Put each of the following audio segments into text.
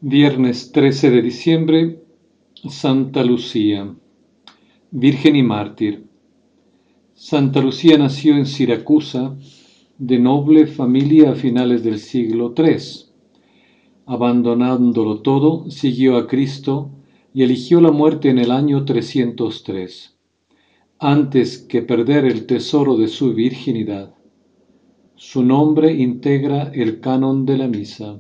Viernes 13 de diciembre, Santa Lucía, Virgen y mártir. Santa Lucía nació en Siracusa, de noble familia a finales del siglo III. Abandonándolo todo, siguió a Cristo y eligió la muerte en el año 303, antes que perder el tesoro de su virginidad. Su nombre integra el canon de la misa.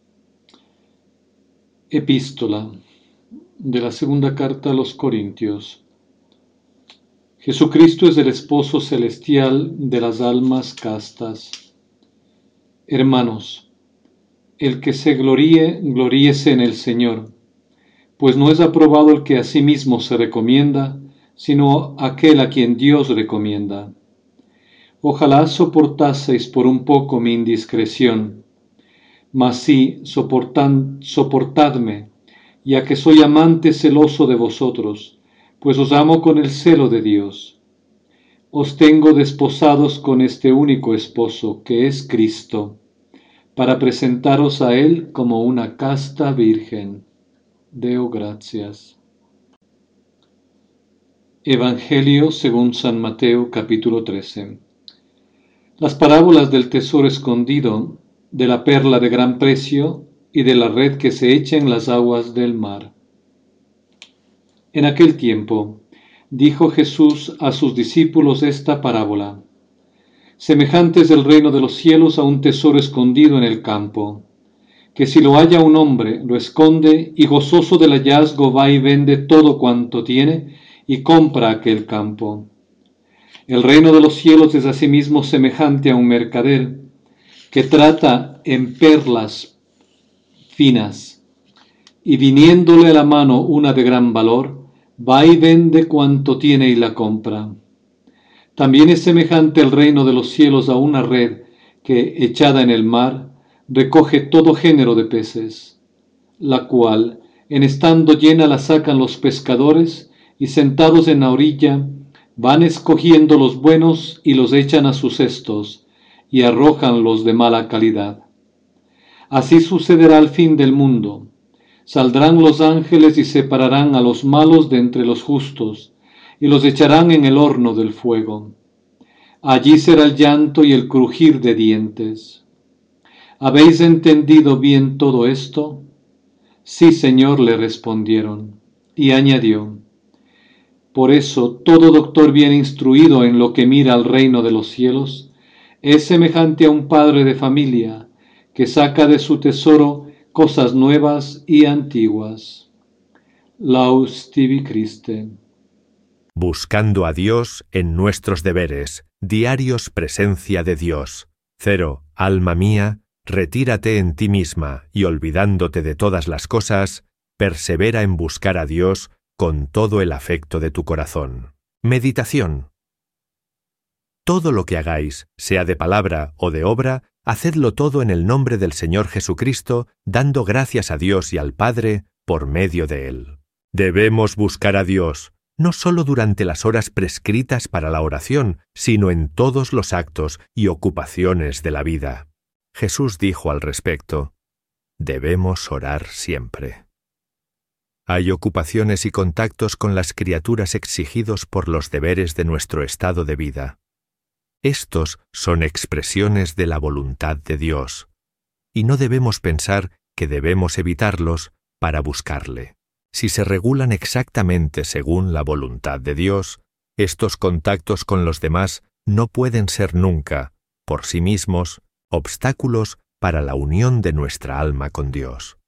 Epístola de la segunda carta a los Corintios. Jesucristo es el esposo celestial de las almas castas. Hermanos, el que se gloríe, gloríese en el Señor, pues no es aprobado el que a sí mismo se recomienda, sino aquel a quien Dios recomienda. Ojalá soportaseis por un poco mi indiscreción, mas sí, soportadme, ya que soy amante celoso de vosotros, pues os amo con el celo de Dios. Os tengo desposados con este único esposo, que es Cristo, para presentaros a Él como una casta virgen. Deo gracias. Evangelio según San Mateo, capítulo 13. Las parábolas del tesoro escondido, de la perla de gran precio y de la red que se echa en las aguas del mar. En aquel tiempo, dijo Jesús a sus discípulos esta parábola: semejante es el reino de los cielos a un tesoro escondido en el campo, que si lo halla un hombre, lo esconde y gozoso del hallazgo va y vende todo cuanto tiene y compra aquel campo. El reino de los cielos es asimismo semejante a un mercader que trata en perlas finas, y viniéndole a la mano una de gran valor, va y vende cuanto tiene y la compra. También es semejante el reino de los cielos a una red que, echada en el mar, recoge todo género de peces, la cual, en estando llena, la sacan los pescadores, y sentados en la orilla, van escogiendo los buenos y los echan a sus cestos, y arrojan los de mala calidad. Así sucederá al fin del mundo. Saldrán los ángeles y separarán a los malos de entre los justos, y los echarán en el horno del fuego. Allí será el llanto y el crujir de dientes. ¿Habéis entendido bien todo esto? Sí, Señor, le respondieron. Y añadió: por eso todo doctor bien instruido en lo que mira al reino de los cielos es semejante a un padre de familia que saca de su tesoro cosas nuevas y antiguas. Laus tibi Christe. Buscando a Dios en nuestros deberes, diarios presencia de Dios. 0. Alma mía, retírate en ti misma y olvidándote de todas las cosas, persevera en buscar a Dios con todo el afecto de tu corazón. Meditación. Todo lo que hagáis, sea de palabra o de obra, hacedlo todo en el nombre del Señor Jesucristo, dando gracias a Dios y al Padre por medio de Él. Debemos buscar a Dios, no solo durante las horas prescritas para la oración, sino en todos los actos y ocupaciones de la vida. Jesús dijo al respecto: debemos orar siempre. Hay ocupaciones y contactos con las criaturas exigidos por los deberes de nuestro estado de vida. Estos son expresiones de la voluntad de Dios, y no debemos pensar que debemos evitarlos para buscarle. Si se regulan exactamente según la voluntad de Dios, estos contactos con los demás no pueden ser nunca, por sí mismos, obstáculos para la unión de nuestra alma con Dios.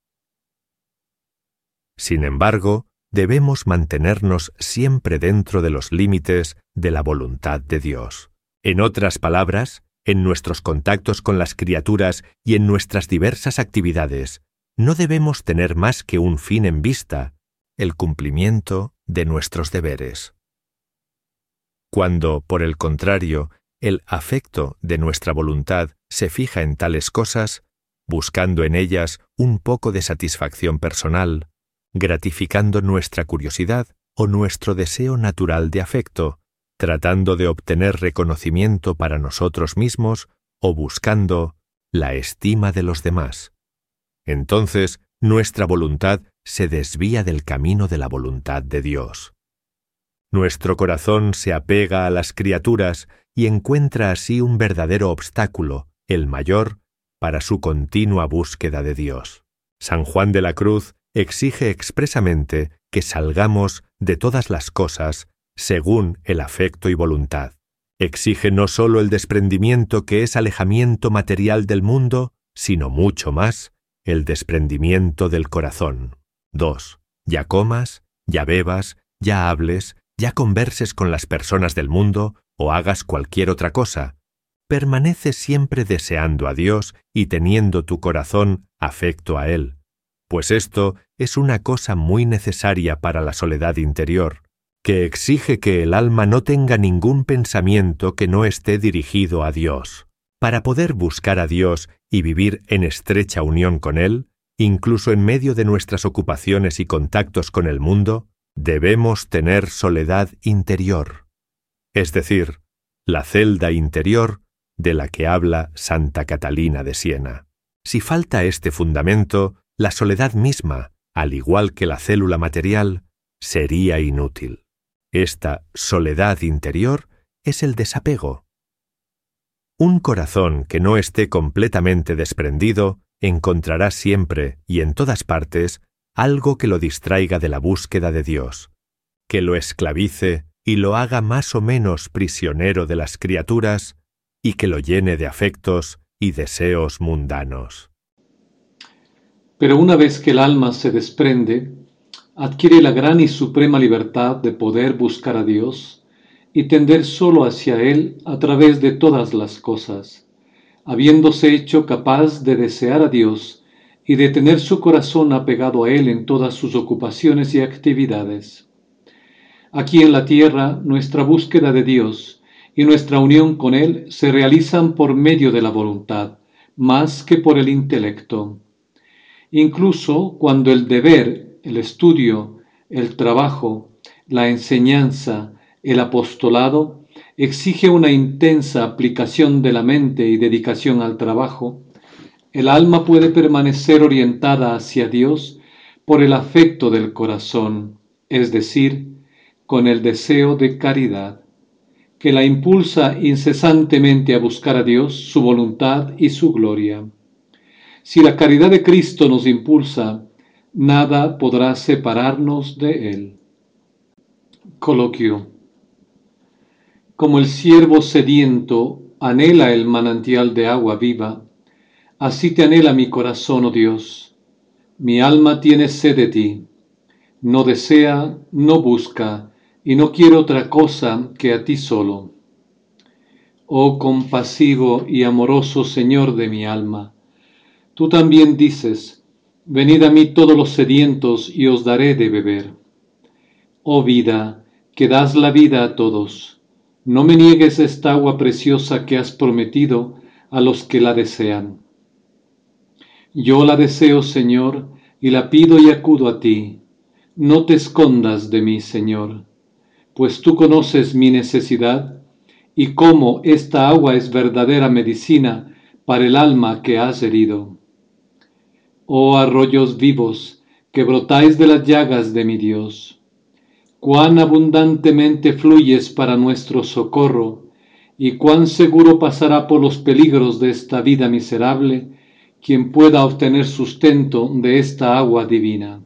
Sin embargo, debemos mantenernos siempre dentro de los límites de la voluntad de Dios. En otras palabras, en nuestros contactos con las criaturas y en nuestras diversas actividades, no debemos tener más que un fin en vista: el cumplimiento de nuestros deberes. Cuando, por el contrario, el afecto de nuestra voluntad se fija en tales cosas, buscando en ellas un poco de satisfacción personal, gratificando nuestra curiosidad o nuestro deseo natural de afecto, tratando de obtener reconocimiento para nosotros mismos o buscando la estima de los demás. Entonces nuestra voluntad se desvía del camino de la voluntad de Dios. Nuestro corazón se apega a las criaturas y encuentra así un verdadero obstáculo, el mayor, para su continua búsqueda de Dios. San Juan de la Cruz exige expresamente que salgamos de todas las cosas según el afecto y voluntad. Exige no sólo el desprendimiento que es alejamiento material del mundo, sino mucho más, el desprendimiento del corazón. 2. Ya comas, ya bebas, ya hables, ya converses con las personas del mundo o hagas cualquier otra cosa. Permanece siempre deseando a Dios y teniendo tu corazón afecto a Él, pues esto es una cosa muy necesaria para la soledad interior, que exige que el alma no tenga ningún pensamiento que no esté dirigido a Dios. Para poder buscar a Dios y vivir en estrecha unión con Él, incluso en medio de nuestras ocupaciones y contactos con el mundo, debemos tener soledad interior, es decir, la celda interior de la que habla Santa Catalina de Siena. Si falta este fundamento, la soledad misma, al igual que la célula material, sería inútil. Esta soledad interior es el desapego. Un corazón que no esté completamente desprendido encontrará siempre y en todas partes algo que lo distraiga de la búsqueda de Dios, que lo esclavice y lo haga más o menos prisionero de las criaturas y que lo llene de afectos y deseos mundanos. Pero una vez que el alma se desprende, adquiere la gran y suprema libertad de poder buscar a Dios y tender solo hacia Él a través de todas las cosas, habiéndose hecho capaz de desear a Dios y de tener su corazón apegado a Él en todas sus ocupaciones y actividades. Aquí en la tierra, nuestra búsqueda de Dios y nuestra unión con Él se realizan por medio de la voluntad, más que por el intelecto. Incluso cuando el deber, el estudio, el trabajo, la enseñanza, el apostolado exige una intensa aplicación de la mente y dedicación al trabajo, el alma puede permanecer orientada hacia Dios por el afecto del corazón, es decir, con el deseo de caridad, que la impulsa incesantemente a buscar a Dios, su voluntad y su gloria. Si la caridad de Cristo nos impulsa, nada podrá separarnos de Él. Coloquio. Como el ciervo sediento anhela el manantial de agua viva, así te anhela mi corazón, oh Dios. Mi alma tiene sed de ti. No desea, no busca, y no quiere otra cosa que a ti solo. Oh compasivo y amoroso Señor de mi alma, tú también dices, venid a mí todos los sedientos y os daré de beber. Oh vida, que das la vida a todos, no me niegues esta agua preciosa que has prometido a los que la desean. Yo la deseo, Señor, y la pido y acudo a ti. No te escondas de mí, Señor, pues tú conoces mi necesidad y cómo esta agua es verdadera medicina para el alma que has herido. Oh arroyos vivos, que brotáis de las llagas de mi Dios, cuán abundantemente fluyes para nuestro socorro, y cuán seguro pasará por los peligros de esta vida miserable quien pueda obtener sustento de esta agua divina.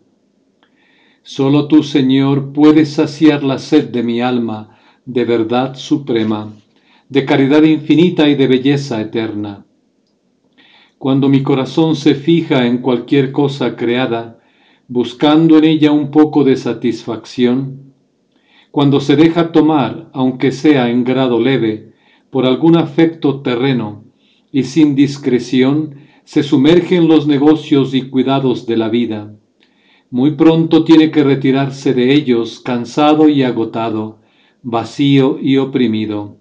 Solo tú, Señor, puedes saciar la sed de mi alma de verdad suprema, de caridad infinita y de belleza eterna. Cuando mi corazón se fija en cualquier cosa creada, buscando en ella un poco de satisfacción, cuando se deja tomar, aunque sea en grado leve, por algún afecto terreno, y sin discreción se sumerge en los negocios y cuidados de la vida, muy pronto tiene que retirarse de ellos cansado y agotado, vacío y oprimido.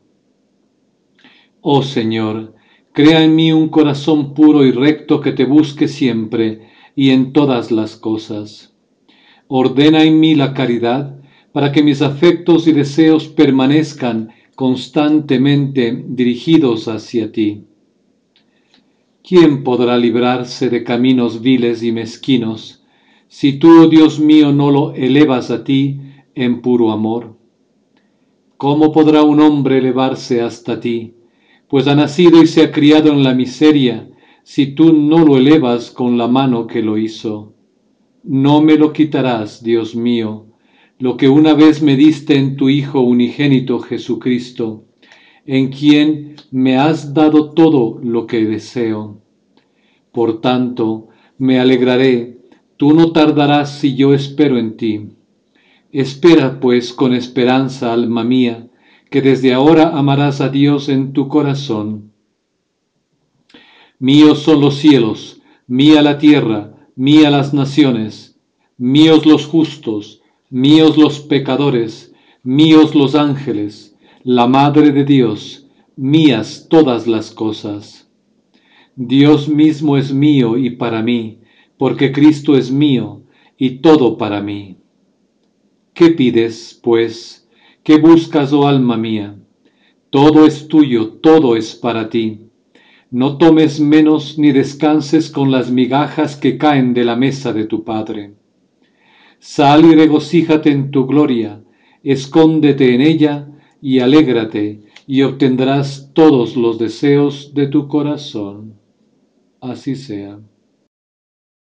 Oh Señor, crea en mí un corazón puro y recto que te busque siempre y en todas las cosas. Ordena en mí la caridad para que mis afectos y deseos permanezcan constantemente dirigidos hacia ti. ¿Quién podrá librarse de caminos viles y mezquinos, si tú, Dios mío, no lo elevas a ti en puro amor? ¿Cómo podrá un hombre elevarse hasta ti, pues ha nacido y se ha criado en la miseria, si tú no lo elevas con la mano que lo hizo? No me lo quitarás, Dios mío, lo que una vez me diste en tu Hijo unigénito Jesucristo, en quien me has dado todo lo que deseo. Por tanto, me alegraré, tú no tardarás si yo espero en ti. Espera, pues, con esperanza, alma mía, que desde ahora amarás a Dios en tu corazón. Míos son los cielos, mía la tierra, mía las naciones, míos los justos, míos los pecadores, míos los ángeles, la Madre de Dios, mías todas las cosas. Dios mismo es mío y para mí, porque Cristo es mío y todo para mí. ¿Qué pides, pues? ¿Qué buscas, oh alma mía? Todo es tuyo, todo es para ti. No tomes menos ni descanses con las migajas que caen de la mesa de tu Padre. Sal y regocíjate en tu gloria, escóndete en ella y alégrate, y obtendrás todos los deseos de tu corazón. Así sea.